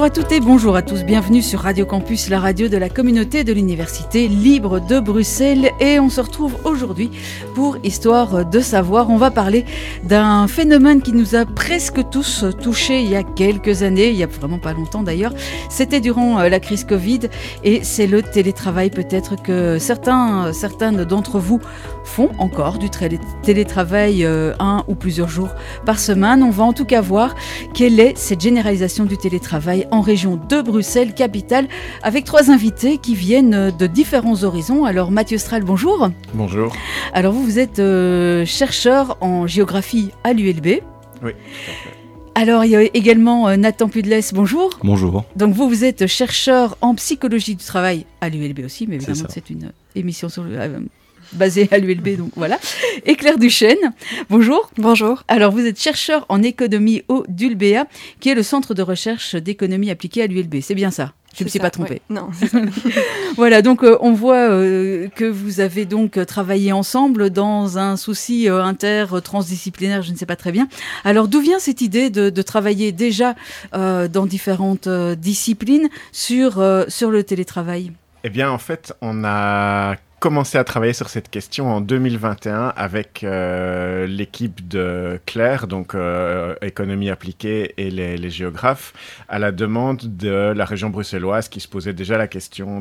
Bonjour à toutes et bonjour à tous, bienvenue sur Radio Campus, la radio de la communauté de l'Université libre de Bruxelles. Et on se retrouve aujourd'hui pour Histoire de savoir. On va parler d'un phénomène qui nous a presque tous touchés il y a quelques années, il y a vraiment pas longtemps d'ailleurs. C'était durant la crise Covid et c'est le télétravail. Peut-être que certaines d'entre vous font encore du télétravail un ou plusieurs jours par semaine. On va en tout cas voir quelle est cette généralisation du télétravail en région de Bruxelles, capitale, avec trois invités qui viennent de différents horizons. Alors Mathieu Strahl, bonjour. Bonjour. Alors vous êtes chercheur en géographie à l'ULB. Oui, tout à fait. Alors il y a également Nathan Pudles, bonjour. Bonjour. Donc vous êtes chercheur en psychologie du travail à l'ULB aussi, mais évidemment c'est une émission sur basée à l'ULB, donc voilà. Et Claire Duchesne, bonjour. Bonjour. Alors vous êtes chercheur en économie au DULBEA, qui est le centre de recherche d'économie appliquée à l'ULB, c'est bien ça? Je ne me suis pas trompée. Oui. Non, c'est ça. Voilà, donc on voit que vous avez donc travaillé ensemble dans un souci inter-transdisciplinaire, je ne sais pas très bien. Alors d'où vient cette idée de travailler déjà dans différentes disciplines sur le télétravail? Eh bien, en fait, on a commencé à travailler sur cette question en 2021 avec l'équipe de Claire, donc économie appliquée et les géographes, à la demande de la région bruxelloise qui se posait déjà la question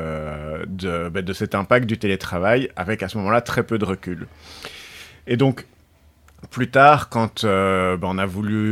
de cet impact du télétravail, avec à ce moment-là très peu de recul. Et donc, plus tard, quand on a voulu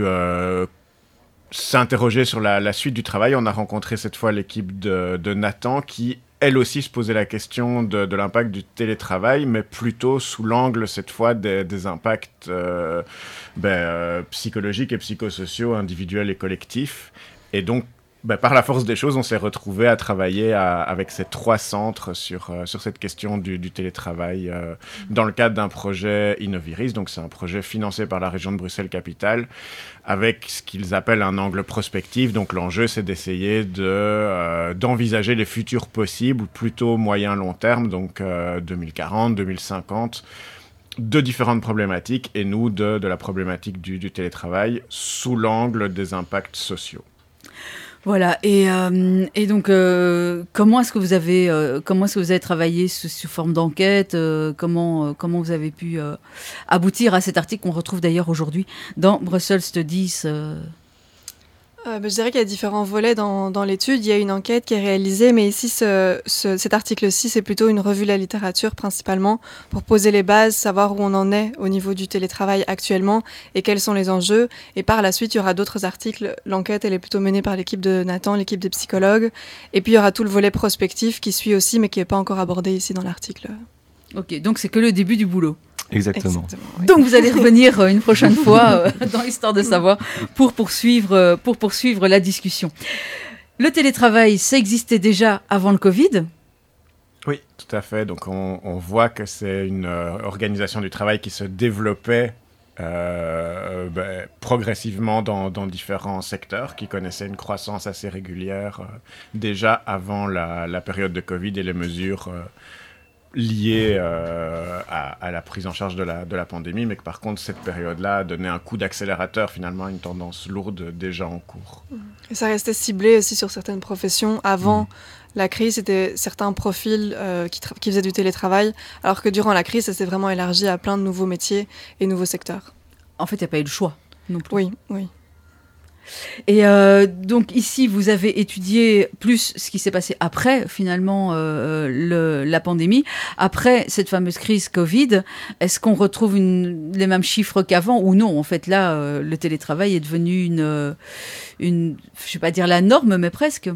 s'interroger sur la suite du travail, on a rencontré cette fois l'équipe de Nathan qui, elle aussi, se posait la question de l'impact du télétravail, mais plutôt sous l'angle, cette fois, des impacts psychologiques et psychosociaux, individuels et collectifs. Et donc, par la force des choses, on s'est retrouvés à travailler avec ces trois centres sur cette question du télétravail dans le cadre d'un projet Innoviris. Donc, c'est un projet financé par la région de Bruxelles-Capitale avec ce qu'ils appellent un angle prospectif. Donc, l'enjeu, c'est d'essayer d'envisager les futurs possibles, plutôt moyen-long terme, donc 2040, 2050, de différentes problématiques, et nous, de la problématique du télétravail sous l'angle des impacts sociaux. Voilà, et donc comment est-ce que vous avez travaillé sous forme d'enquête, comment vous avez pu aboutir à cet article qu'on retrouve d'ailleurs aujourd'hui dans Brussels Studies? Je dirais qu'il y a différents volets dans l'étude. Il y a une enquête qui est réalisée, mais ici, cet article-ci, c'est plutôt une revue de la littérature principalement pour poser les bases, savoir où on en est au niveau du télétravail actuellement et quels sont les enjeux. Et par la suite, il y aura d'autres articles. L'enquête, elle est plutôt menée par l'équipe de Nathan, l'équipe des psychologues. Et puis, il y aura tout le volet prospectif qui suit aussi, mais qui n'est pas encore abordé ici dans l'article. Ok, donc c'est que le début du boulot. Exactement. Oui. Donc vous allez revenir une prochaine fois dans l'Histoire de savoir pour poursuivre la discussion. Le télétravail, ça existait déjà avant le Covid? Oui, tout à fait. Donc on voit que c'est une organisation du travail qui se développait progressivement dans différents secteurs, qui connaissaient une croissance assez régulière déjà avant la période de Covid et les mesures liées à la prise en charge de la pandémie, mais que par contre cette période-là a donné un coup d'accélérateur finalement à une tendance lourde déjà en cours. Et ça restait ciblé aussi sur certaines professions. Avant la crise, c'était certains profils qui faisaient du télétravail, alors que durant la crise, ça s'est vraiment élargi à plein de nouveaux métiers et nouveaux secteurs. En fait, il n'y a pas eu le choix non plus. Oui. Et donc ici, vous avez étudié plus ce qui s'est passé après, finalement, la pandémie. Après cette fameuse crise Covid, est-ce qu'on retrouve les mêmes chiffres qu'avant ou non? En fait, là, le télétravail est devenu une, je ne vais pas dire la norme, mais presque.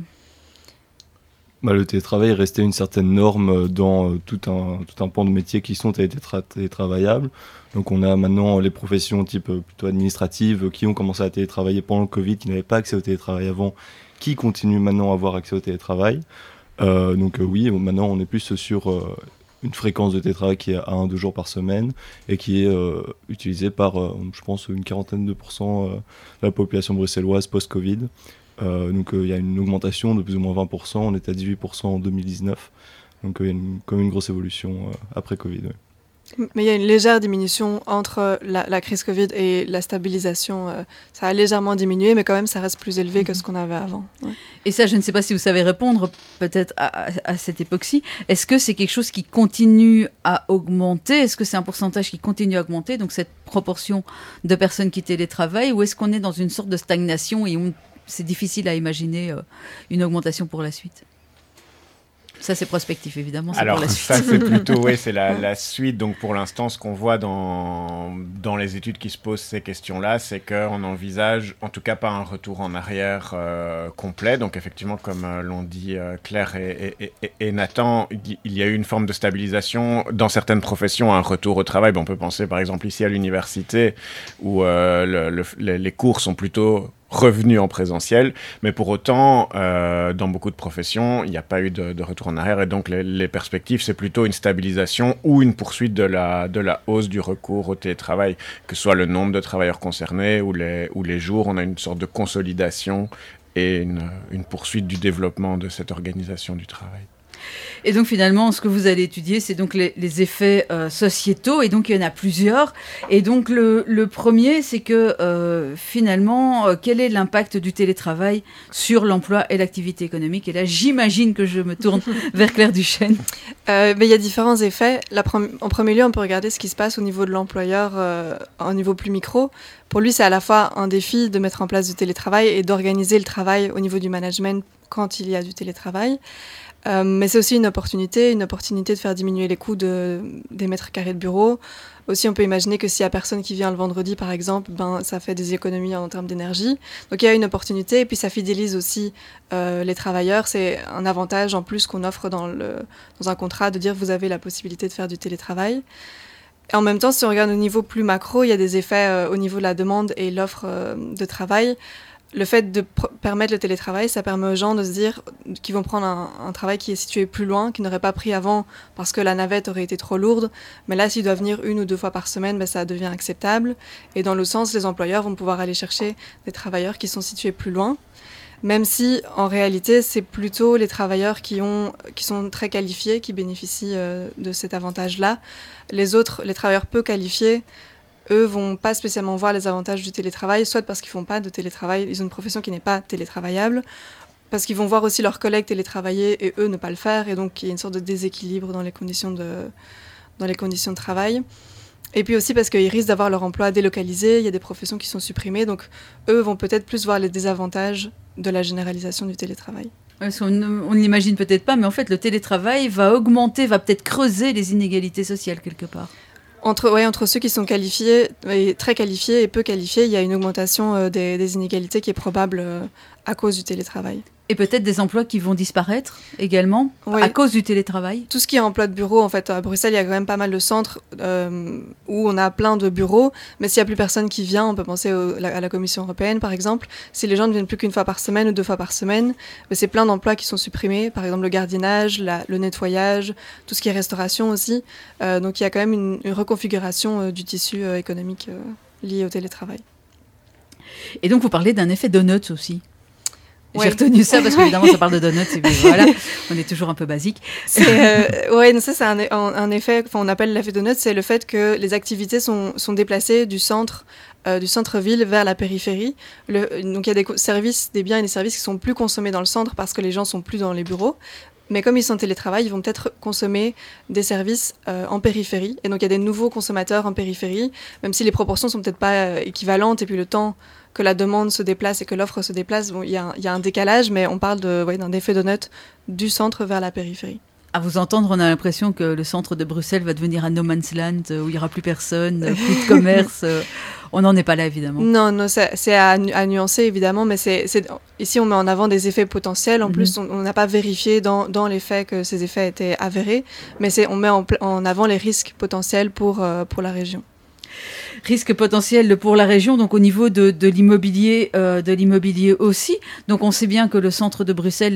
Le télétravail est resté une certaine norme dans tout un pan de métiers qui sont télétravaillables. Donc on a maintenant les professions type plutôt administratives qui ont commencé à télétravailler pendant le Covid, qui n'avaient pas accès au télétravail avant, qui continuent maintenant à avoir accès au télétravail. Oui, maintenant on est plus sur une fréquence de télétravail qui est à 1-2 jours par semaine et qui est utilisée par, je pense, une quarantaine de % de la population bruxelloise post-Covid. Il y a une augmentation de plus ou moins 20%, on était à 18% en 2019. Donc il y a quand même une grosse évolution après Covid. Oui. Mais il y a une légère diminution entre la crise Covid et la stabilisation. Ça a légèrement diminué, mais quand même, ça reste plus élevé que ce qu'on avait avant. Ouais. Et ça, je ne sais pas si vous savez répondre peut-être à cette époque-ci. Est-ce que c'est quelque chose qui continue à augmenter? Est-ce que c'est un pourcentage qui continue à augmenter, donc cette proportion de personnes qui télétravaillent, ou est-ce qu'on est dans une sorte de stagnation et c'est difficile à imaginer une augmentation pour la suite? Ça, c'est prospectif, évidemment. C'est Alors, pour la suite. ça, c'est plutôt c'est la suite. Donc, pour l'instant, ce qu'on voit dans les études qui se posent ces questions-là, c'est qu'on envisage, en tout cas, pas un retour en arrière complet. Donc, effectivement, comme l'ont dit Claire et Nathan, il y a eu une forme de stabilisation. Dans certaines professions, un retour au travail. On peut penser, par exemple, ici à l'université, où les cours sont plutôt revenus en présentiel, mais pour autant, dans beaucoup de professions, il n'y a pas eu de retour en arrière, et donc les perspectives, c'est plutôt une stabilisation ou une poursuite de la hausse du recours au télétravail, que ce soit le nombre de travailleurs concernés ou les jours. On a une sorte de consolidation et une poursuite du développement de cette organisation du travail. Et donc finalement, ce que vous allez étudier, c'est donc les effets sociétaux, et donc il y en a plusieurs. Et donc le premier, c'est que finalement, quel est l'impact du télétravail sur l'emploi et l'activité économique? Et là, j'imagine que je me tourne vers Claire Duchesne. Mais il y a différents effets. En premier lieu, on peut regarder ce qui se passe au niveau de l'employeur, au niveau plus micro. Pour lui, c'est à la fois un défi de mettre en place du télétravail et d'organiser le travail au niveau du management quand il y a du télétravail. Mais c'est aussi une opportunité de faire diminuer les coûts des mètres carrés de bureau. Aussi, on peut imaginer que s'il y a personne qui vient le vendredi, par exemple, ça fait des économies en termes d'énergie. Donc il y a une opportunité, et puis ça fidélise aussi les travailleurs. C'est un avantage en plus qu'on offre dans un contrat, de dire vous avez la possibilité de faire du télétravail. Et en même temps, si on regarde au niveau plus macro, il y a des effets au niveau de la demande et l'offre de travail. Le fait de permettre le télétravail, ça permet aux gens de se dire qu'ils vont prendre un travail qui est situé plus loin, qu'ils n'auraient pas pris avant parce que la navette aurait été trop lourde. Mais là, s'ils doivent venir 1 ou 2 fois par semaine, ça devient acceptable. Et dans l'autre sens, les employeurs vont pouvoir aller chercher des travailleurs qui sont situés plus loin. Même si, en réalité, c'est plutôt les travailleurs qui sont très qualifiés qui bénéficient de cet avantage-là. Les travailleurs peu qualifiés, eux vont pas spécialement voir les avantages du télétravail, soit parce qu'ils font pas de télétravail, ils ont une profession qui n'est pas télétravaillable, parce qu'ils vont voir aussi leurs collègues télétravailler et eux ne pas le faire, et donc il y a une sorte de déséquilibre dans les conditions de travail. Et puis aussi parce qu'ils risquent d'avoir leur emploi délocalisé, il y a des professions qui sont supprimées, donc eux vont peut-être plus voir les désavantages de la généralisation du télétravail. On ne l'imagine peut-être pas, mais en fait le télétravail va augmenter, va peut-être creuser les inégalités sociales quelque part. Entre ceux qui sont qualifiés, très qualifiés et peu qualifiés, il y a une augmentation des inégalités qui est probable à cause du télétravail. Et peut-être des emplois qui vont disparaître également à cause du télétravail. Tout ce qui est emploi de bureau, en fait, à Bruxelles, il y a quand même pas mal de centres où on a plein de bureaux, mais s'il n'y a plus personne qui vient, on peut penser à la Commission européenne, par exemple. Si les gens ne viennent plus qu'une fois par semaine ou 2 fois par semaine, c'est plein d'emplois qui sont supprimés, par exemple le gardiennage, le nettoyage, tout ce qui est restauration aussi. Donc il y a quand même une reconfiguration du tissu économique lié au télétravail. Et donc vous parlez d'un effet donuts aussi. Ouais. J'ai retenu ça parce qu'évidemment ça parle de donuts et puis voilà, on est toujours un peu basique. Ça c'est un effet, on appelle l'effet donuts, c'est le fait que les activités sont déplacées du centre-ville vers la périphérie. Donc il y a des biens et des services qui sont plus consommés dans le centre parce que les gens sont plus dans les bureaux. Mais comme ils sont en télétravail, ils vont peut-être consommer des services en périphérie. Et donc il y a des nouveaux consommateurs en périphérie, même si les proportions sont peut-être pas équivalentes, et puis le temps que la demande se déplace et que l'offre se déplace, il y a un décalage, mais on parle d'un effet donut du centre vers la périphérie. À vous entendre, on a l'impression que le centre de Bruxelles va devenir un no man's land où il n'y aura plus personne, plus de commerce. On n'en est pas là, évidemment. Non, c'est à nuancer, évidemment, mais ici, on met en avant des effets potentiels. En plus, on n'a pas vérifié dans les faits que ces effets étaient avérés, mais on met en avant les risques potentiels pour la région. Risque potentiel pour la région, donc au niveau de l'immobilier aussi. Donc on sait bien que le centre de Bruxelles,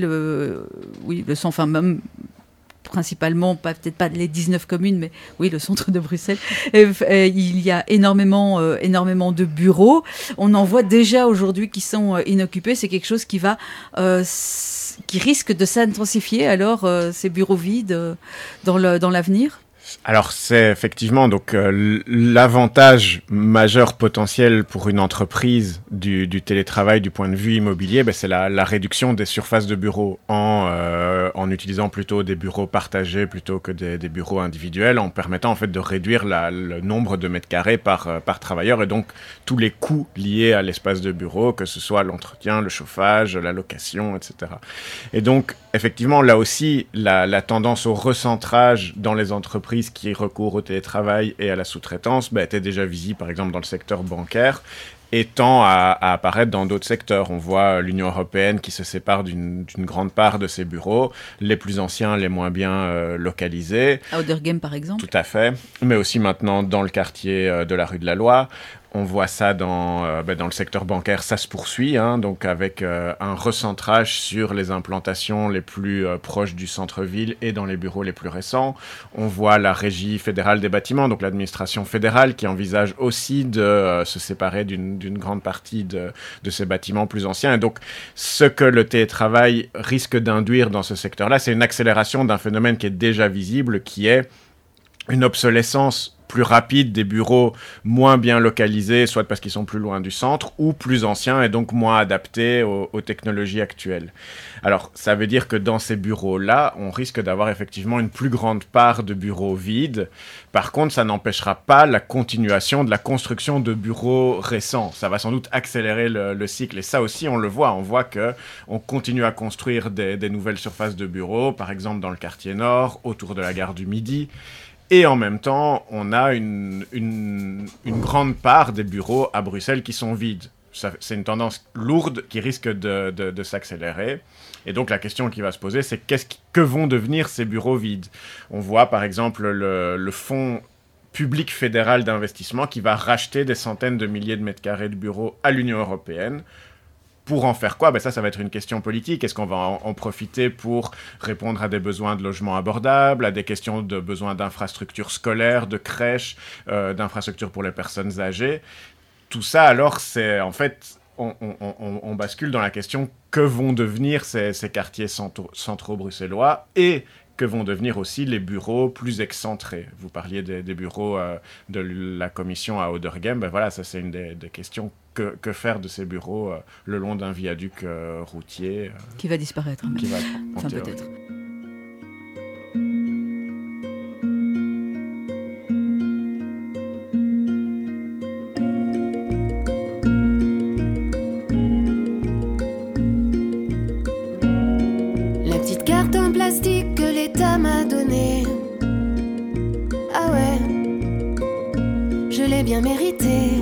même principalement, peut-être pas les 19 communes, mais oui, le centre de Bruxelles, il y a énormément de bureaux. On en voit déjà aujourd'hui qui sont inoccupés. C'est quelque chose qui risque de s'intensifier, alors, ces bureaux vides dans l'avenir. Alors c'est effectivement donc l'avantage majeur potentiel pour une entreprise du télétravail du point de vue immobilier, c'est la réduction des surfaces de bureaux en utilisant plutôt des bureaux partagés plutôt que des bureaux individuels, en permettant en fait de réduire le nombre de mètres carrés par travailleur et donc tous les coûts liés à l'espace de bureau, que ce soit l'entretien, le chauffage, la location, etc. Et donc effectivement là aussi la tendance au recentrage dans les entreprises qui recourent au télétravail et à la sous-traitance était déjà visible par exemple dans le secteur bancaire et tend à apparaître dans d'autres secteurs. On voit l'Union européenne qui se sépare d'une grande part de ses bureaux, les plus anciens, les moins bien localisés. À Auderghem par exemple. Tout à fait, mais aussi maintenant dans le quartier de la rue de la Loi. On voit ça dans le secteur bancaire, ça se poursuit, donc avec un recentrage sur les implantations les plus proches du centre-ville et dans les bureaux les plus récents. On voit la Régie fédérale des bâtiments, donc l'administration fédérale, qui envisage aussi de se séparer d'une grande partie de ces bâtiments plus anciens. Et donc, ce que le télétravail risque d'induire dans ce secteur-là, c'est une accélération d'un phénomène qui est déjà visible, qui est une obsolescence plus rapide des bureaux moins bien localisés, soit parce qu'ils sont plus loin du centre, ou plus anciens et donc moins adaptés aux technologies actuelles. Alors, ça veut dire que dans ces bureaux-là, on risque d'avoir effectivement une plus grande part de bureaux vides. Par contre, ça n'empêchera pas la continuation de la construction de bureaux récents. Ça va sans doute accélérer le cycle. Et ça aussi, on le voit. On voit qu'on continue à construire des nouvelles surfaces de bureaux, par exemple dans le quartier nord, autour de la gare du Midi. Et en même temps, on a une grande part des bureaux à Bruxelles qui sont vides. C'est une tendance lourde qui risque de s'accélérer. Et donc la question qui va se poser, c'est que vont devenir ces bureaux vides ? On voit par exemple le fonds public fédéral d'investissement qui va racheter des centaines de milliers de mètres carrés de bureaux à l'Union européenne. Pour en faire quoi ? Ça va être une question politique. Est-ce qu'on va en profiter pour répondre à des besoins de logement abordables, à des questions de besoins d'infrastructures scolaires, de crèches, d'infrastructures pour les personnes âgées ? Tout ça, alors, c'est en fait, on bascule dans la question que vont devenir ces quartiers centraux bruxellois et que vont devenir aussi les bureaux plus excentrés. Vous parliez des bureaux de la commission à Auderghem. Voilà, ça c'est une des questions. Que faire de ces bureaux le long d'un viaduc routier qui va disparaître. Qui va, enfin, peut-être. La petite carte en plastique que l'État m'a donnée. Ah ouais, je l'ai bien méritée.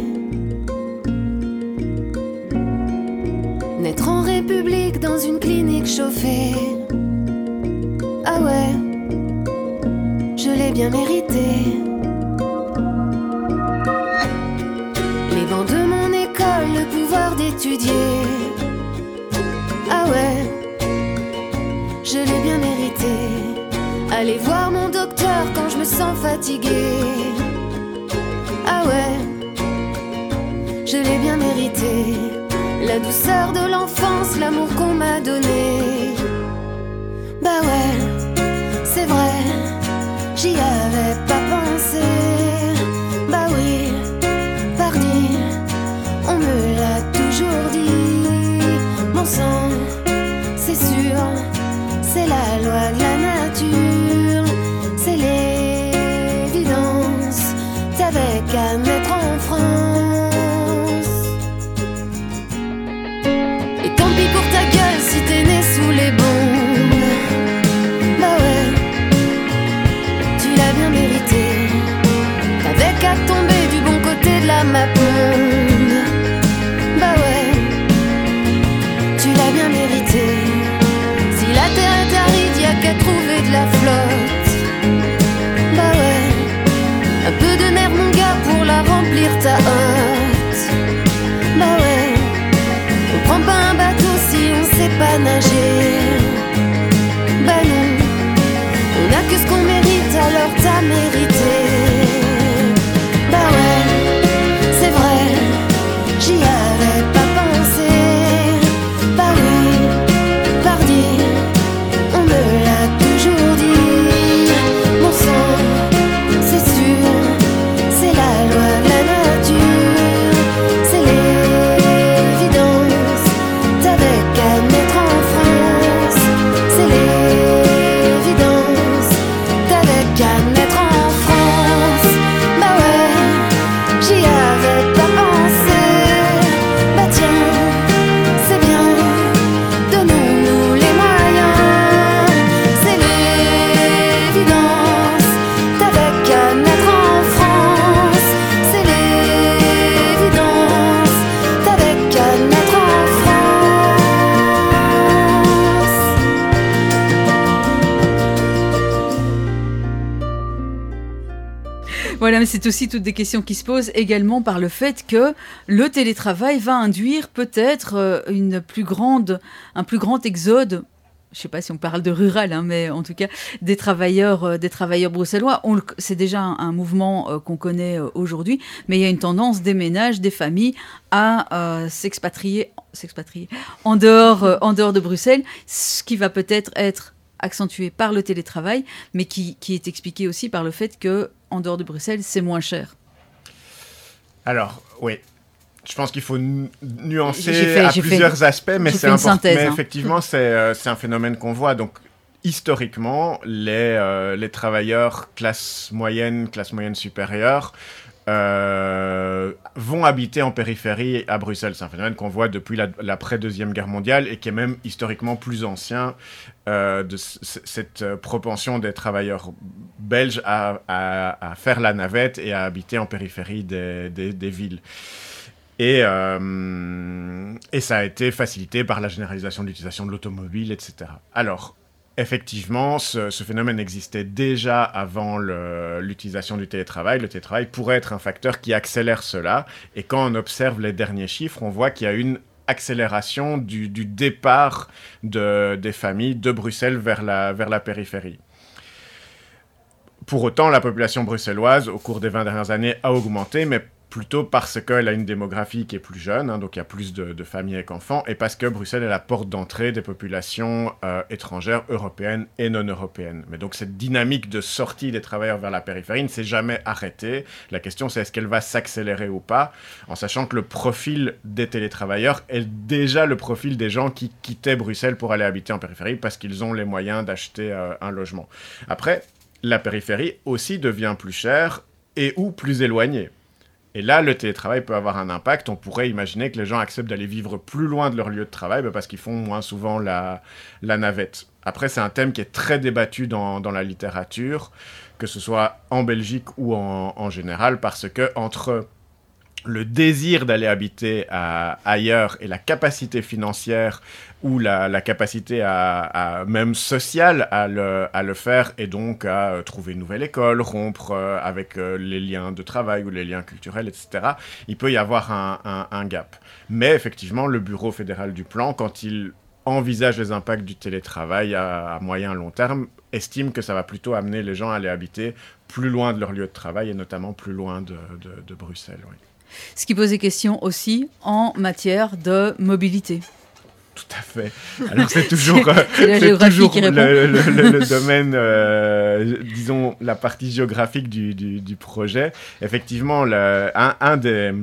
Naître en République dans une clinique chauffée. Ah ouais, je l'ai bien mérité. Les bancs de mon école, le pouvoir d'étudier. Ah ouais, je l'ai bien mérité. Aller voir mon docteur quand je me sens fatiguée. Ah ouais, je l'ai bien mérité. La douceur de l'enfance, l'amour qu'on m'a donné. Bah ouais, c'est vrai, j'y avais pas pensé. Bah oui, pardi, on me l'a toujours dit. Mon sang, c'est sûr, c'est la loi de la nature. C'est l'évidence, t'avais qu'à mettre en France. Pour ta gueule si t'es né sous les bombes. Bah ouais, tu l'as bien mérité. T'avais qu'à tomber du bon côté de la map monde. Bah ouais, tu l'as bien mérité. Si la terre est aride, y'a qu'à trouver de la flotte. Bah ouais, un peu de nerf mon gars pour la remplir ta hotte. Bah ouais, on prend pas un bateau si on sait pas nager. Bah non, on a que ce qu'on mérite, alors t'as mérité. Bah ouais, c'est vrai, j'y avais pas pensé. Bah oui, pardi, on me l'a toujours dit. Mon sang, mais c'est aussi toutes des questions qui se posent également par le fait que le télétravail va induire peut-être un plus grand exode. Je ne sais pas si on parle de rural, hein, mais en tout cas des travailleurs bruxellois. C'est déjà un mouvement qu'on connaît aujourd'hui, mais il y a une tendance des ménages, des familles à s'expatrier en dehors de Bruxelles, ce qui va peut-être être accentué par le télétravail, mais qui est expliqué aussi par le fait que en dehors de Bruxelles, c'est moins cher. Alors, oui. Je pense qu'il faut nuancer à plusieurs aspects, mais c'est important. Synthèse, mais hein. effectivement, c'est un phénomène qu'on voit. Donc, historiquement, les travailleurs classe moyenne supérieure vont habiter en périphérie à Bruxelles. C'est un phénomène qu'on voit depuis l'après-Deuxième Guerre mondiale et qui est même historiquement plus ancien de cette propension des travailleurs belges à faire la navette et à habiter en périphérie des villes. Et ça a été facilité par la généralisation de l'utilisation de l'automobile, etc. Alors, effectivement, ce phénomène existait déjà avant l'utilisation du télétravail. Le télétravail pourrait être un facteur qui accélère cela. Et quand on observe les derniers chiffres, on voit qu'il y a une accélération du départ des familles de Bruxelles vers la périphérie. Pour autant, la population bruxelloise, au cours des 20 dernières années, a augmenté, mais plutôt parce qu'elle a une démographie qui est plus jeune, hein, donc il y a plus de familles avec enfants, et parce que Bruxelles est la porte d'entrée des populations étrangères, européennes et non européennes. Mais donc cette dynamique de sortie des travailleurs vers la périphérie ne s'est jamais arrêtée. La question c'est est-ce qu'elle va s'accélérer ou pas, en sachant que le profil des télétravailleurs est déjà le profil des gens qui quittaient Bruxelles pour aller habiter en périphérie parce qu'ils ont les moyens d'acheter un logement. Après, la périphérie aussi devient plus chère et ou plus éloignée. Et là, le télétravail peut avoir un impact. On pourrait imaginer que les gens acceptent d'aller vivre plus loin de leur lieu de travail parce qu'ils font moins souvent la navette. Après, c'est un thème qui est très débattu dans la littérature, que ce soit en Belgique ou en général, parce que entre le désir d'aller habiter ailleurs et la capacité financière ou la capacité même sociale à le faire et donc à trouver une nouvelle école, rompre avec les liens de travail ou les liens culturels, etc. Il peut y avoir un gap. Mais effectivement, le Bureau fédéral du plan, quand il envisage les impacts du télétravail à moyen et long terme, estime que ça va plutôt amener les gens à aller habiter plus loin de leur lieu de travail et notamment plus loin de Bruxelles. Oui. Ce qui pose des questions aussi en matière de mobilité. Tout à fait. Alors c'est toujours, c'est la géographie qui répond. le domaine, disons la partie géographique du projet. Effectivement, un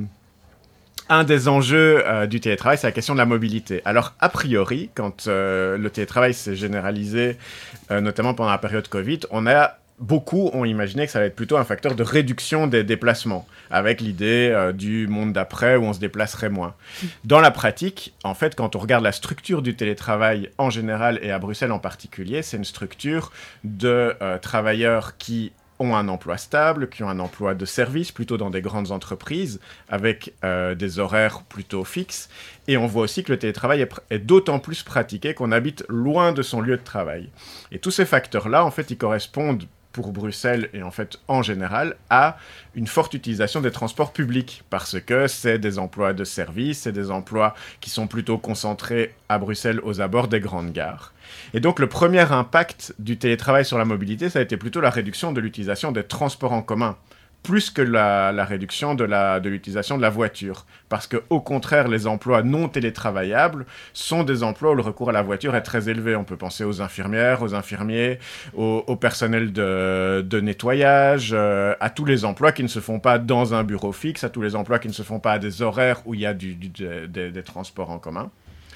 des enjeux du télétravail, c'est la question de la mobilité. Alors, a priori, quand le télétravail s'est généralisé, notamment pendant la période Covid, beaucoup ont imaginé que ça allait être plutôt un facteur de réduction des déplacements, avec l'idée du monde d'après où on se déplacerait moins. Dans la pratique, en fait, quand on regarde la structure du télétravail en général et à Bruxelles en particulier, c'est une structure de travailleurs qui ont un emploi stable, qui ont un emploi de service, plutôt dans des grandes entreprises, avec des horaires plutôt fixes. Et on voit aussi que le télétravail est d'autant plus pratiqué qu'on habite loin de son lieu de travail. Et tous ces facteurs-là, en fait, ils correspondent pour Bruxelles et en fait en général à une forte utilisation des transports publics parce que c'est des emplois de service, c'est des emplois qui sont plutôt concentrés à Bruxelles aux abords des grandes gares. Et donc le premier impact du télétravail sur la mobilité, ça a été plutôt la réduction de l'utilisation des transports en commun, plus que la réduction de l'utilisation de la voiture. Parce qu'au contraire, les emplois non télétravaillables sont des emplois où le recours à la voiture est très élevé. On peut penser aux infirmières, aux infirmiers, au personnel de nettoyage, à tous les emplois qui ne se font pas dans un bureau fixe, à tous les emplois qui ne se font pas à des horaires où il y a des transports en commun.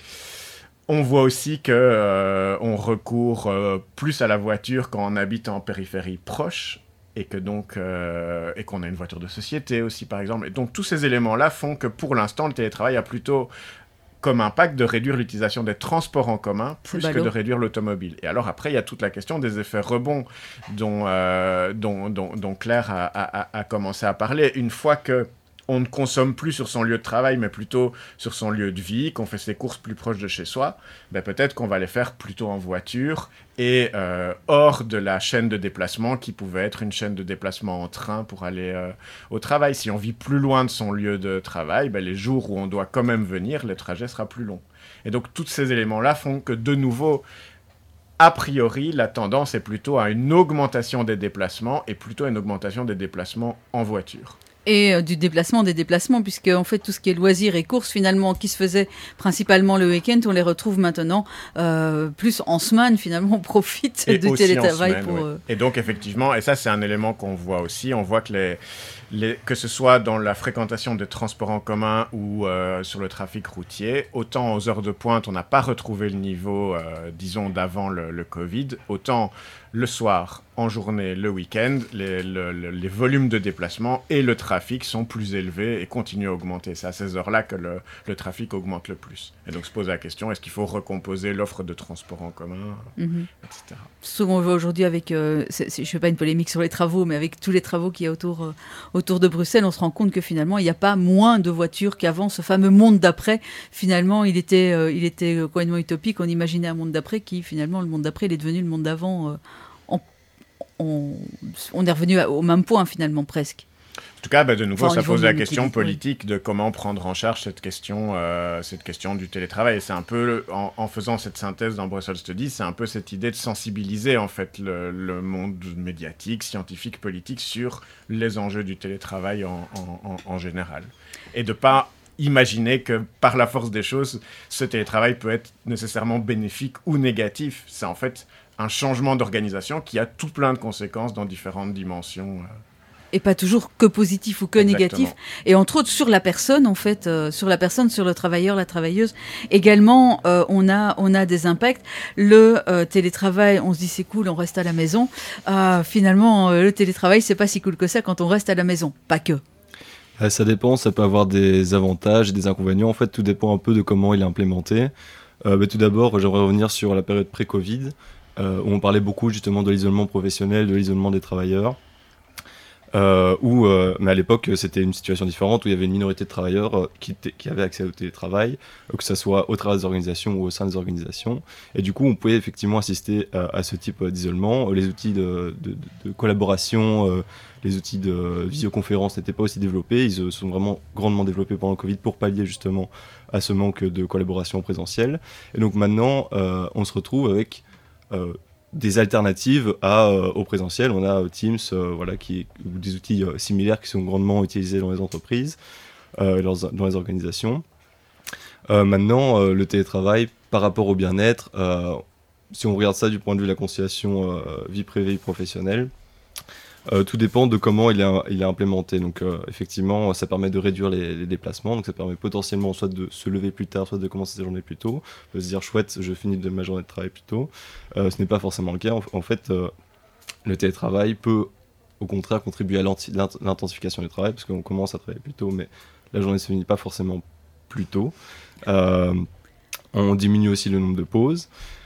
On voit aussi qu'on recourt plus à la voiture quand on habite en périphérie proche, et que donc et qu'on a une voiture de société aussi par exemple, et donc tous ces éléments-là font que pour l'instant le télétravail a plutôt comme impact de réduire l'utilisation des transports en commun plus que de réduire l'automobile. Et alors après il y a toute la question des effets rebonds dont Claire a commencé à parler. Une fois que on ne consomme plus sur son lieu de travail, mais plutôt sur son lieu de vie, qu'on fait ses courses plus proches de chez soi, peut-être qu'on va les faire plutôt en voiture et hors de la chaîne de déplacement qui pouvait être une chaîne de déplacement en train pour aller au travail. Si on vit plus loin de son lieu de travail, les jours où on doit quand même venir, le trajet sera plus long. Et donc, tous ces éléments-là font que, de nouveau, a priori, la tendance est plutôt à une augmentation des déplacements et plutôt à une augmentation des déplacements en voiture. Et des déplacements, puisque en fait tout ce qui est loisirs et courses finalement qui se faisaient principalement le week-end, on les retrouve maintenant plus en semaine. Finalement, on profite du télétravail semaine, oui. Et donc effectivement, et ça c'est un élément qu'on voit aussi, on voit que que ce soit dans la fréquentation des transports en commun ou sur le trafic routier, autant aux heures de pointe on n'a pas retrouvé le niveau, disons, d'avant le Covid, autant le soir, en journée, le week-end, les volumes de déplacement et le trafic sont plus élevés et continuent à augmenter. C'est à ces heures-là que le trafic augmente le plus. Et donc se pose la question, est-ce qu'il faut recomposer l'offre de transport en commun, etc. Ce qu'on voit aujourd'hui avec, je ne fais pas une polémique sur les travaux, mais avec tous les travaux qu'il y a autour de Bruxelles, on se rend compte que finalement, il n'y a pas moins de voitures qu'avant. Ce fameux monde d'après, finalement, il était complètement utopique. On imaginait un monde d'après qui, finalement, le monde d'après, il est devenu le monde d'avant. On est revenu au même point, finalement, presque. En tout cas, de nouveau, ça pose la question politique de comment prendre en charge cette question du télétravail. Et c'est un peu, en faisant cette synthèse dans Brussels Studies, c'est un peu cette idée de sensibiliser en fait le monde médiatique, scientifique, politique sur les enjeux du télétravail en général. Et de ne pas imaginer que par la force des choses, ce télétravail peut être nécessairement bénéfique ou négatif. C'est en fait un changement d'organisation qui a tout plein de conséquences dans différentes dimensions. Et pas toujours que positif ou que négatif. Et entre autres, sur la personne, en fait, sur le travailleur, la travailleuse. Également, on a des impacts. Le télétravail, on se dit c'est cool, on reste à la maison. Finalement, le télétravail, c'est pas si cool que ça quand on reste à la maison. Pas que. Ça dépend, ça peut avoir des avantages et des inconvénients. En fait, tout dépend un peu de comment il est implémenté. Tout d'abord, j'aimerais revenir sur la période pré-Covid, où on parlait beaucoup justement de l'isolement professionnel, de l'isolement des travailleurs. Mais à l'époque, c'était une situation différente où il y avait une minorité de travailleurs qui avaient accès au télétravail, que ce soit au travers des organisations ou au sein des organisations. Et du coup, on pouvait effectivement assister à ce type d'isolement. Les outils de collaboration, les outils de visioconférence n'étaient pas aussi développés. Ils se sont vraiment grandement développés pendant le Covid pour pallier justement à ce manque de collaboration présentielle. Et donc maintenant, on se retrouve avec des alternatives au présentiel. On a Teams, ou des outils similaires qui sont grandement utilisés dans les entreprises, dans les organisations. Maintenant, le télétravail, par rapport au bien-être, si on regarde ça du point de vue de la conciliation vie privée et professionnelle, tout dépend de comment il est implémenté. Donc effectivement, ça permet de réduire les déplacements, donc ça permet potentiellement soit de se lever plus tard, soit de commencer sa journée plus tôt, de se dire chouette, je finis de ma journée de travail plus tôt. Ce n'est pas forcément le cas. En fait, le télétravail peut au contraire contribuer à l'intensification du travail, parce qu'on commence à travailler plus tôt, mais la journée ne se finit pas forcément plus tôt. On diminue aussi le nombre de pauses.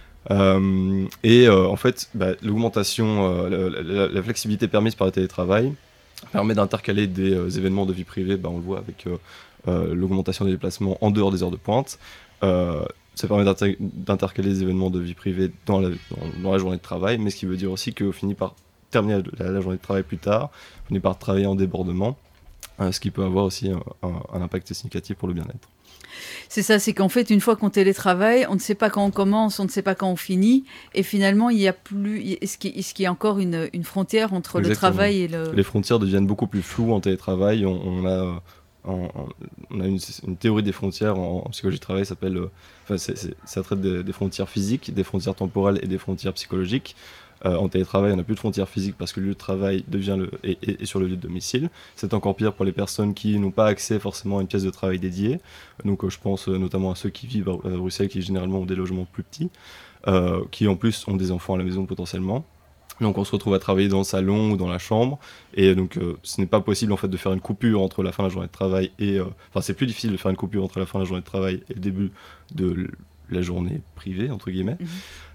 En fait, l'augmentation, la flexibilité permise par le télétravail permet d'intercaler des événements de vie privée. On le voit avec l'augmentation des déplacements en dehors des heures de pointe. Ça permet d'intercaler des événements de vie privée dans la journée de travail, mais ce qui veut dire aussi qu'on finit par terminer la journée de travail plus tard, on finit par travailler en débordement, ce qui peut avoir aussi un impact significatif pour le bien-être. C'est ça, c'est qu'en fait, une fois qu'on télétravaille, on ne sait pas quand on commence, on ne sait pas quand on finit, et finalement, il y a plus. Est-ce qu'il y a encore une frontière entre le travail et le. Les frontières deviennent beaucoup plus floues en télétravail. On a une théorie des frontières en psychologie du travail, ça traite des frontières physiques, des frontières temporelles et des frontières psychologiques. En télétravail, on n'a plus de frontières physiques parce que le lieu de travail est sur le lieu de domicile. C'est encore pire pour les personnes qui n'ont pas accès forcément à une pièce de travail dédiée. Donc je pense notamment à ceux qui vivent à Bruxelles, qui généralement ont des logements plus petits, qui en plus ont des enfants à la maison potentiellement. Donc on se retrouve à travailler dans le salon ou dans la chambre, et donc ce n'est pas possible en fait de faire une coupure entre la fin de la journée de travail et... c'est plus difficile de faire une coupure entre la fin de la journée de travail et le début de la journée privée, entre guillemets.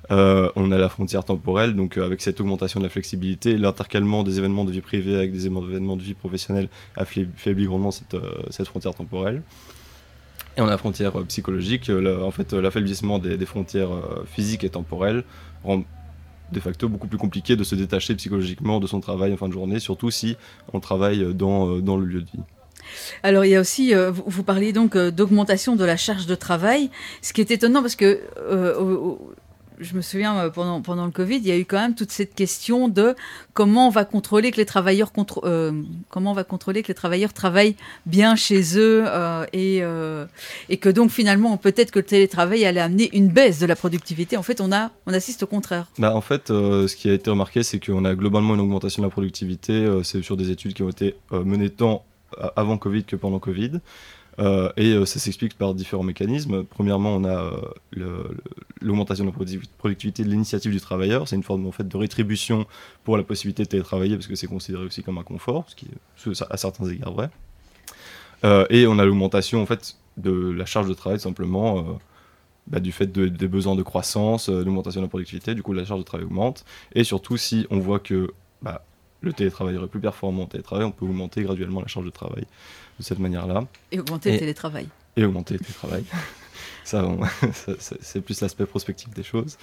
On a la frontière temporelle, donc avec cette augmentation de la flexibilité, l'intercalement des événements de vie privée avec des événements de vie professionnelle affaiblit grandement cette frontière temporelle. Et on a la frontière psychologique. L'affaiblissement des frontières physiques et temporelles rend de facto beaucoup plus compliqué de se détacher psychologiquement de son travail en fin de journée, surtout si on travaille dans le lieu de vie. Alors, il y a aussi, vous parliez donc d'augmentation de la charge de travail, ce qui est étonnant parce que je me souviens, pendant le Covid, il y a eu quand même toute cette question de comment on va contrôler que les travailleurs, travaillent bien chez eux et que donc finalement, peut-être que le télétravail allait amener une baisse de la productivité. En fait, on assiste au contraire. En fait, ce qui a été remarqué, c'est qu'on a globalement une augmentation de la productivité. C'est sur des études qui ont été menées tant avant Covid que pendant Covid. Et ça s'explique par différents mécanismes. Premièrement, on a l'augmentation de la productivité de l'initiative du travailleur. C'est une forme en fait, de rétribution pour la possibilité de télétravailler parce que c'est considéré aussi comme un confort, ce qui est à certains égards vrai. Et on a l'augmentation en fait, de la charge de travail simplement du fait des besoins de croissance, l'augmentation de la productivité. Du coup, la charge de travail augmente. Et surtout, si on voit que le télétravailleur est plus performant en télétravail, on peut augmenter graduellement la charge de travail de cette manière-là. Et augmenter le télétravail. Et augmenter le télétravail. ça, c'est plus l'aspect prospectif des choses.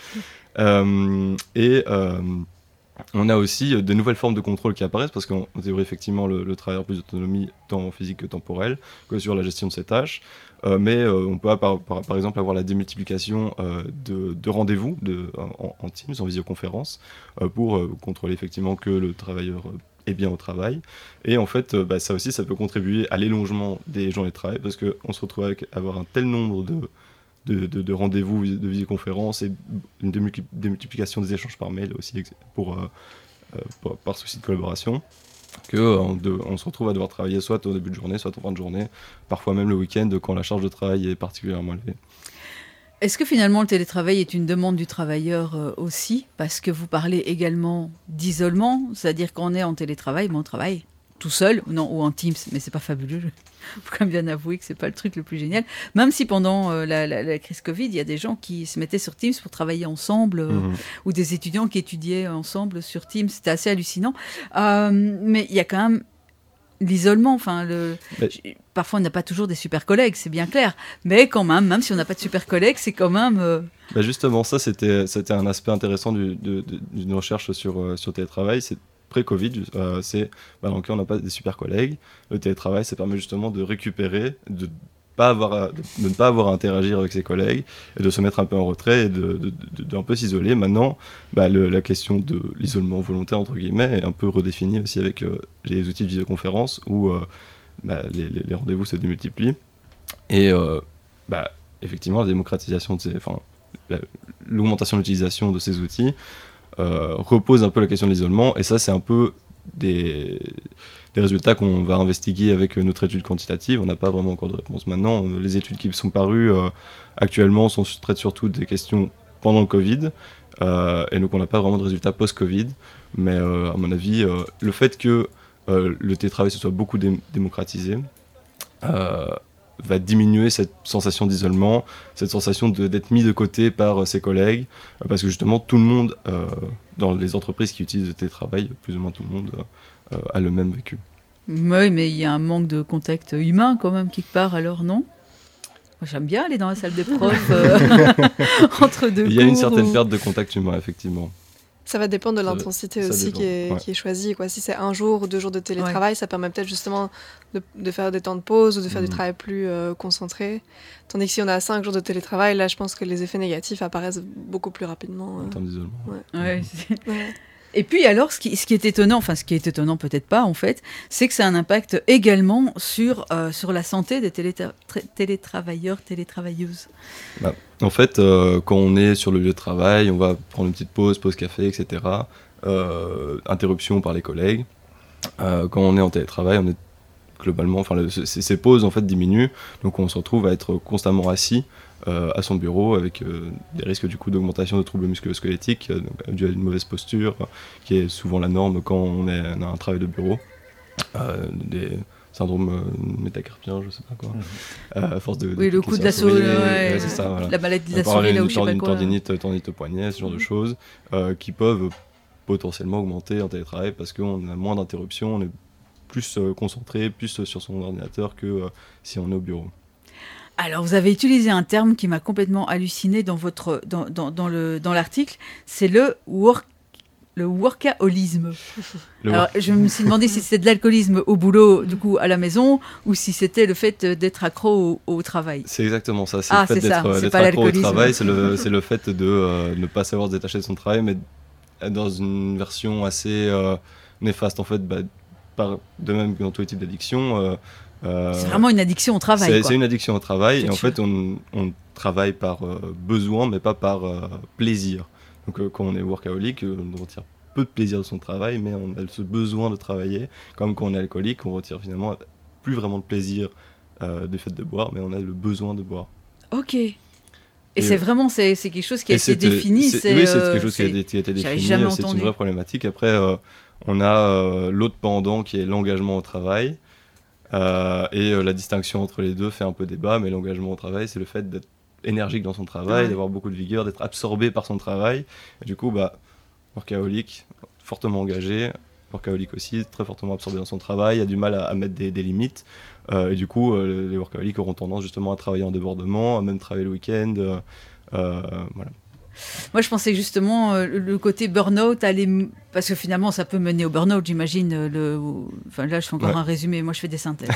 On a aussi de nouvelles formes de contrôle qui apparaissent parce qu'en théorie, effectivement, le travailleur a plus d'autonomie tant physique que temporelle que sur la gestion de ses tâches. Mais on peut par exemple avoir la démultiplication de rendez-vous en Teams, en visioconférence, pour contrôler effectivement que le travailleur est bien au travail. Et en fait, ça aussi, ça peut contribuer à l'élongement des journées de travail parce qu'on se retrouve avec avoir un tel nombre de rendez-vous de visioconférence et une démultiplication des échanges par mail aussi par souci de collaboration qu'on se retrouve à devoir travailler soit au début de journée, soit en fin de journée, parfois même le week-end quand la charge de travail est particulièrement élevée. Est-ce que finalement le télétravail est une demande du travailleur aussi? Parce que vous parlez également d'isolement, c'est-à-dire qu'on est en télétravail, mais on travaille tout seul, ou en Teams, mais c'est pas fabuleux. Il faut quand même bien avouer que c'est pas le truc le plus génial. Même si pendant la crise Covid, il y a des gens qui se mettaient sur Teams pour travailler ensemble, ou des étudiants qui étudiaient ensemble sur Teams. C'était assez hallucinant. Mais il y a quand même l'isolement. Parfois, on n'a pas toujours des super collègues, c'est bien clair. Mais quand même si on n'a pas de super collègues, c'est quand même... Justement, ça, c'était un aspect intéressant d'une recherche sur télétravail. C'est pré-Covid, dans le cas on n'a pas des super collègues, le télétravail ça permet justement de récupérer, de ne pas avoir à interagir avec ses collègues et de se mettre un peu en retrait et de un peu s'isoler. Maintenant, la question de l'isolement volontaire entre guillemets est un peu redéfinie aussi avec les outils de visioconférence où les rendez-vous se démultiplient et effectivement la démocratisation l'augmentation de l'utilisation de ces outils repose un peu la question de l'isolement, et ça c'est un peu des résultats qu'on va investiguer avec notre étude quantitative. On n'a pas vraiment encore de réponse maintenant. Les études qui sont parues actuellement traitent surtout des questions pendant le Covid, et donc on n'a pas vraiment de résultats post-Covid, mais à mon avis, le fait que le télétravail se soit beaucoup démocratisé va diminuer cette sensation d'isolement, cette sensation d'être mis de côté par ses collègues, parce que justement tout le monde, dans les entreprises qui utilisent le télétravail, plus ou moins tout le monde a le même vécu. Oui, mais il y a un manque de contact humain quand même quelque part, alors non ? Moi, j'aime bien aller dans la salle des profs entre deux cours. Il y a une certaine perte de contact humain, effectivement. Ça va dépendre de l'intensité aussi qui est choisie. Si c'est 1 jour ou 2 jours de télétravail, ça permet peut-être justement de faire des temps de pause ou de faire du travail plus concentré. Tandis que si on a 5 jours de télétravail, là, je pense que les effets négatifs apparaissent beaucoup plus rapidement. En termes d'isolement. Ouais. Et puis alors, ce qui est étonnant, ce qui est étonnant peut-être pas en fait, c'est que ça a un impact également sur la santé des télétravailleurs, télétravailleuses. En fait, quand on est sur le lieu de travail, on va prendre une petite pause café, etc. Interruption par les collègues. Quand on est en télétravail, on est globalement, ces pauses en fait diminuent, donc on se retrouve à être constamment assis à son bureau avec des risques du coup d'augmentation de troubles musculo-squelettiques dû à une mauvaise posture qui est souvent la norme quand on a un travail de bureau. syndrome métacarpien, je sais pas quoi. À force de le coup de la souris, c'est ça, voilà. La maladie de la souris, là où je sais pas quoi. Tendinite au poignet, ce genre de choses, qui peuvent potentiellement augmenter en télétravail parce qu'on a moins d'interruptions, on est plus concentré, plus sur son ordinateur que si on est au bureau. Alors, vous avez utilisé un terme qui m'a complètement halluciné dans l'article, c'est le workaholisme. Alors, je me suis demandé si c'était de l'alcoolisme au boulot, du coup, à la maison, ou si c'était le fait d'être accro au travail. C'est exactement ça. C'est le fait d'être accro au travail, c'est le fait de ne pas savoir se détacher de son travail, mais dans une version assez néfaste. En fait, de même que dans tous les types d'addiction. C'est vraiment une addiction au travail. C'est une addiction au travail, et en fait, on travaille par besoin, mais pas par plaisir. Donc, quand on est workaholic, on retire peu de plaisir de son travail, mais on a ce besoin de travailler. Comme quand on est alcoolique, on retire finalement plus vraiment de plaisir du fait de boire, mais on a le besoin de boire. Ok. Et c'est vraiment c'est quelque chose qui a été défini. Oui, c'est quelque chose qui a été défini. C'est une vraie problématique. Après, on a l'autre pendant qui est l'engagement au travail. Et la distinction entre les deux fait un peu débat, mais l'engagement au travail, c'est le fait d'être énergique dans son travail, d'avoir beaucoup de vigueur, d'être absorbé par son travail. Et du coup, workaholic, fortement engagé, workaholic aussi, très fortement absorbé dans son travail, a du mal à mettre des limites. Et du coup, les workaholics auront tendance justement à travailler en débordement, à même travailler le week-end. Voilà. Moi, je pensais justement le côté burn-out, parce que finalement, ça peut mener au burn-out, j'imagine. Enfin, là, je fais encore un résumé. Moi, je fais des synthèses.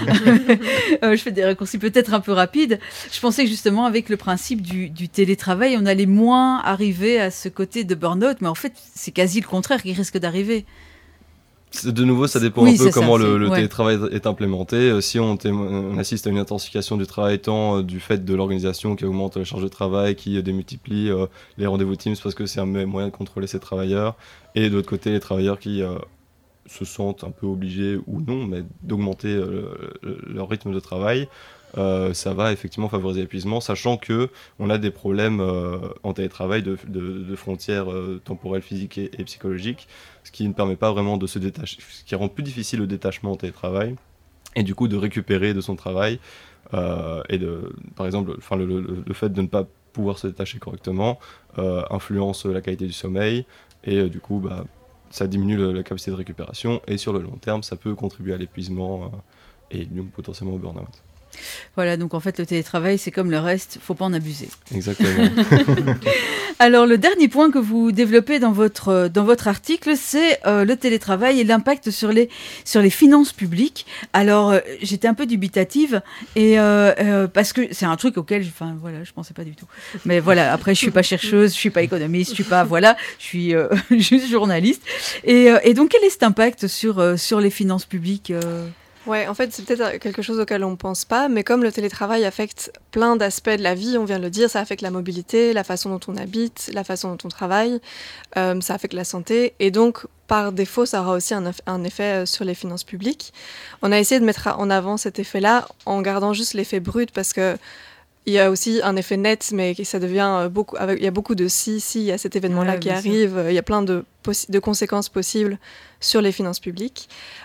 Je fais des raccourcis peut-être un peu rapides. Je pensais que justement, avec le principe du télétravail, on allait moins arriver à ce côté de burn-out, mais en fait, c'est quasi le contraire qui risque d'arriver. De nouveau, ça dépend un peu comment le télétravail est implémenté. Si on assiste à une intensification du travail, tant du fait de l'organisation qui augmente la charge de travail, qui démultiplie les rendez-vous Teams parce que c'est un moyen de contrôler ses travailleurs, et de l'autre côté, les travailleurs qui se sentent un peu obligés ou non, mais d'augmenter leur rythme de travail, ça va effectivement favoriser l'épuisement, sachant qu'on a des problèmes en télétravail de frontières temporelles, physiques et psychologiques, ce qui ne permet pas vraiment de se détacher, ce qui rend plus difficile le détachement en télétravail, et du coup de récupérer de son travail, et par exemple, le fait de ne pas pouvoir se détacher correctement influence la qualité du sommeil, et du coup ça diminue la capacité de récupération, et sur le long terme ça peut contribuer à l'épuisement et donc potentiellement au burn-out. Voilà, donc en fait le télétravail c'est comme le reste, faut pas en abuser. Exactement. Alors le dernier point que vous développez dans votre article, c'est le télétravail et l'impact sur les finances publiques. Alors j'étais un peu dubitative et parce que c'est un truc auquel je pensais pas du tout. Mais voilà, après je suis pas chercheuse, je suis pas économiste, je suis juste journaliste. Et donc quel est cet impact sur les finances publiques Ouais, en fait, c'est peut-être quelque chose auquel on ne pense pas, mais comme le télétravail affecte plein d'aspects de la vie, on vient de le dire, ça affecte la mobilité, la façon dont on habite, la façon dont on travaille, ça affecte la santé, et donc, par défaut, ça aura aussi un effet sur les finances publiques. On a essayé de mettre en avant cet effet-là en gardant juste l'effet brut, parce que il y a aussi un effet net, mais ça devient il y a beaucoup de si il y a cet événement-là qui arrive, il y a plein de conséquences possibles sur les finances publiques.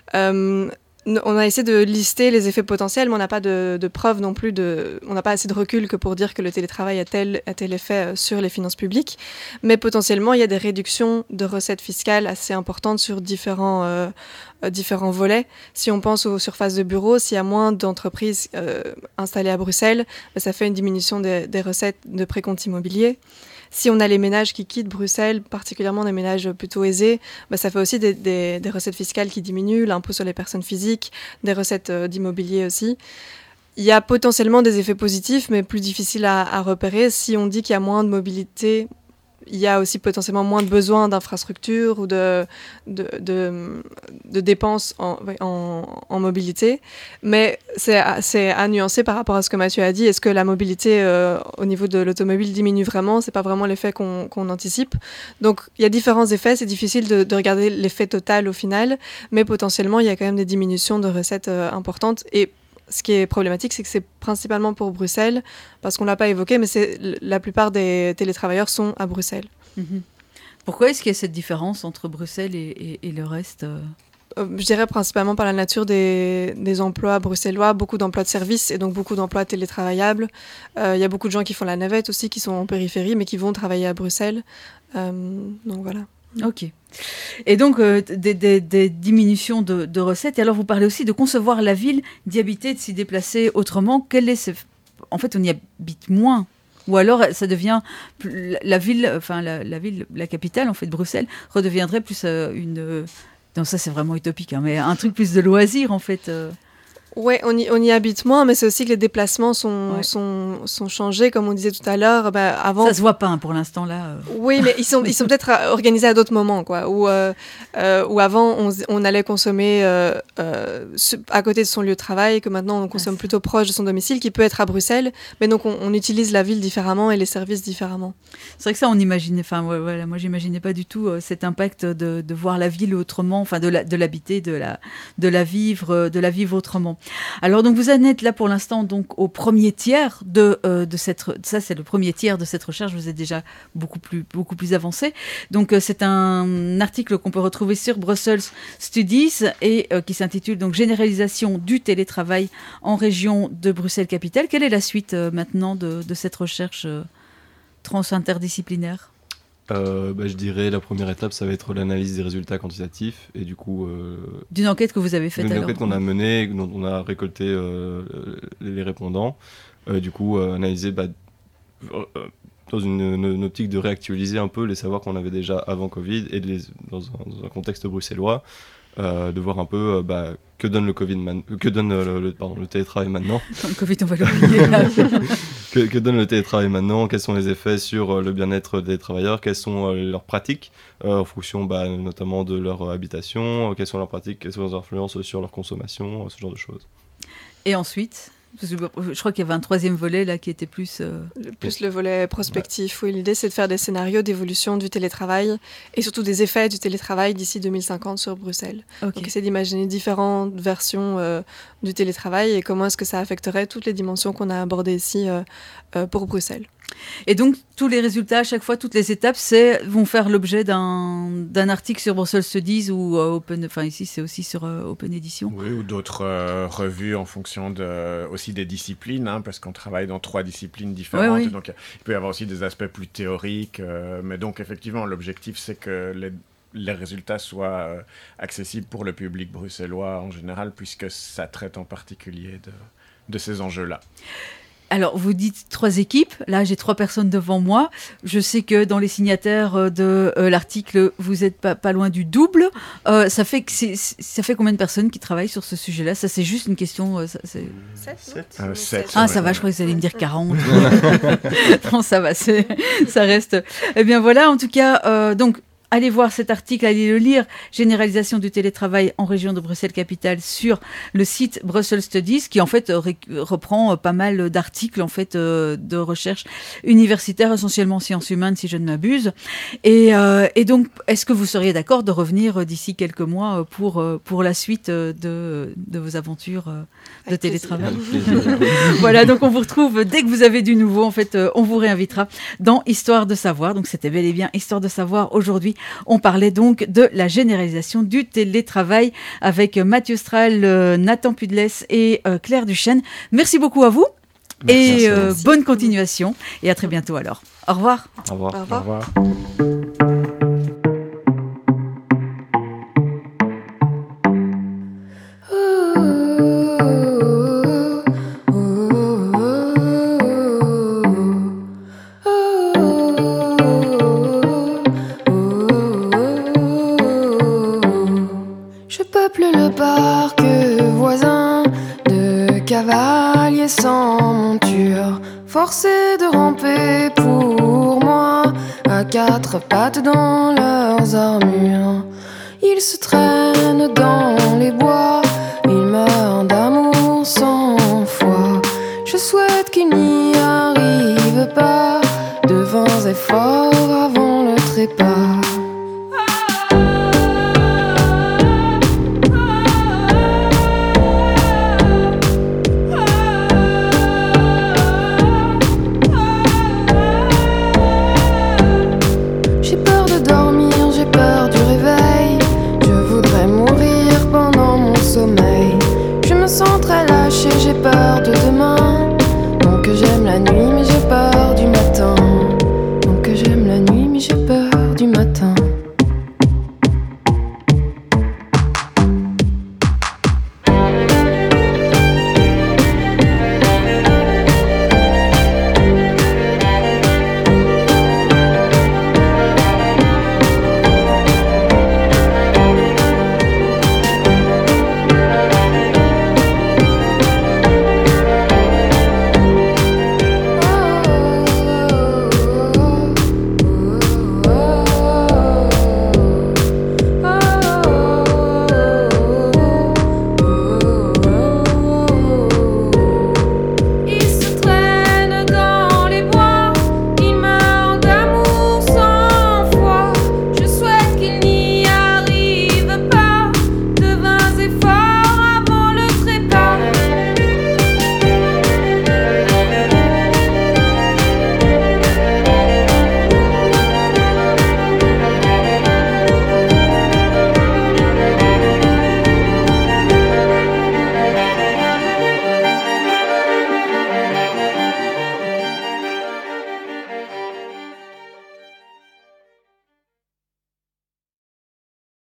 On a essayé de lister les effets potentiels, mais on n'a pas de preuves non plus, on n'a pas assez de recul que pour dire que le télétravail a tel effet sur les finances publiques. Mais potentiellement, il y a des réductions de recettes fiscales assez importantes sur différents volets. Si on pense aux surfaces de bureaux, s'il y a moins d'entreprises installées à Bruxelles, ça fait une diminution des recettes de précompte immobilier. Si on a les ménages qui quittent Bruxelles, particulièrement des ménages plutôt aisés, ça fait aussi des recettes fiscales qui diminuent, l'impôt sur les personnes physiques, des recettes d'immobilier aussi. Il y a potentiellement des effets positifs, mais plus difficiles à repérer. Si on dit qu'il y a moins de mobilité, il y a aussi potentiellement moins de besoins d'infrastructures ou de dépenses en mobilité. Mais c'est à nuancer par rapport à ce que Mathieu a dit. Est-ce que la mobilité au niveau de l'automobile diminue vraiment ? C'est pas vraiment l'effet qu'on anticipe. Donc il y a différents effets. C'est difficile de regarder l'effet total au final. Mais potentiellement, il y a quand même des diminutions de recettes importantes. Et ce qui est problématique, c'est que c'est principalement pour Bruxelles, parce qu'on ne l'a pas évoqué, mais la plupart des télétravailleurs sont à Bruxelles. Pourquoi est-ce qu'il y a cette différence entre Bruxelles et le reste je dirais principalement par la nature des emplois bruxellois, beaucoup d'emplois de service et donc beaucoup d'emplois télétravaillables. Il y a beaucoup de gens qui font la navette aussi, qui sont en périphérie, mais qui vont travailler à Bruxelles. Donc voilà. Ok. Et donc, des diminutions de recettes. Et alors, vous parlez aussi de concevoir la ville, d'y habiter, de s'y déplacer autrement. En fait, on y habite moins. Ou alors, ça devient la ville, enfin la capitale, en fait, Bruxelles, redeviendrait plus non, ça c'est vraiment utopique, hein, mais un truc plus de loisirs, en fait. Ouais, on y habite moins, mais c'est aussi que les déplacements sont changés, comme on disait tout à l'heure. Avant, ça se voit pas hein, pour l'instant là. Oui, mais ils sont peut-être organisés à d'autres moments, quoi. Où avant on allait consommer à côté de son lieu de travail, que maintenant on consomme plutôt proche de son domicile, qui peut être à Bruxelles. Mais donc on utilise la ville différemment et les services différemment. C'est vrai que ça on imaginait. Enfin voilà, moi j'imaginais pas du tout cet impact de voir la ville autrement, enfin de l'habiter, de la vivre autrement. Alors donc vous en êtes là pour l'instant donc au premier tiers de ça c'est le premier tiers de cette recherche. Vous êtes déjà beaucoup plus avancé. Donc c'est un article qu'on peut retrouver sur Brussels Studies et qui s'intitule donc Généralisation du télétravail en région de Bruxelles-Capitale. Quelle est la suite maintenant de cette recherche trans-interdisciplinaire ? Je dirais la première étape, ça va être l'analyse des résultats quantitatifs et du coup... D'une enquête que vous avez faite alors. Une enquête qu'on a menée, dont on a récolté les répondants. Du coup, analyser dans une optique de réactualiser un peu les savoirs qu'on avait déjà avant Covid et dans un contexte bruxellois, de voir un peu que donne le télétravail maintenant. Le Covid, on va l'oublier. que donne le télétravail maintenant, quels sont les effets sur le bien-être des travailleurs, quelles sont leurs pratiques en fonction notamment de leur habitation, quelles sont leurs pratiques, quelles sont leurs influences sur leur consommation, ce genre de choses. Et ensuite, parce que je crois qu'il y avait un troisième volet là qui était plus le volet prospectif. Oui, l'idée c'est de faire des scénarios d'évolution du télétravail et surtout des effets du télétravail d'ici 2050 sur Bruxelles. Okay. Donc essayer d'imaginer différentes versions du télétravail et comment est-ce que ça affecterait toutes les dimensions qu'on a abordées ici pour Bruxelles. Et donc, tous les résultats, à chaque fois, toutes les étapes, vont faire l'objet d'un article sur Brussels Studies ou ici, c'est aussi sur Open Edition. Oui, ou d'autres revues en fonction aussi des disciplines, hein, parce qu'on travaille dans 3 disciplines différentes. Oui. Donc, il peut y avoir aussi des aspects plus théoriques. Mais donc, effectivement, l'objectif, c'est que les résultats soient accessibles pour le public bruxellois en général, puisque ça traite en particulier de ces enjeux-là. Alors, vous dites 3 équipes. Là, j'ai 3 personnes devant moi. Je sais que dans les signataires de l'article, vous n'êtes pas loin du double. Ça fait combien de personnes qui travaillent sur ce sujet-là ? Ça, c'est juste une question... 7. Ah, ça va, je crois que vous allez me dire 40. Non, ça va, ça reste... Eh bien, voilà, en tout cas, donc... Allez voir cet article, allez le lire, Généralisation du télétravail en région de Bruxelles-Capitale sur le site Brussels Studies, qui en fait reprend pas mal d'articles en fait de recherche universitaire, essentiellement sciences humaines si je ne m'abuse. Et donc, est-ce que vous seriez d'accord de revenir d'ici quelques mois pour la suite de vos aventures de télétravail ? Voilà, donc on vous retrouve dès que vous avez du nouveau. En fait, on vous réinvitera dans Histoire de savoir. Donc c'était bel et bien Histoire de savoir aujourd'hui. On parlait donc de la généralisation du télétravail avec Mathieu Strahl, Nathan Pudles et Claire Duchesne. Merci beaucoup à vous. Merci, et bonne continuation. Et à très bientôt alors. Au revoir. Au revoir. Au revoir. Au revoir. Le parc voisin de cavaliers sans monture, forcés de ramper pour moi à 4 pattes dans leurs armures. Ils se traînent dans les bois, ils meurent d'amour sans foi. Je souhaite qu'ils n'y arrivent pas, de vents et forts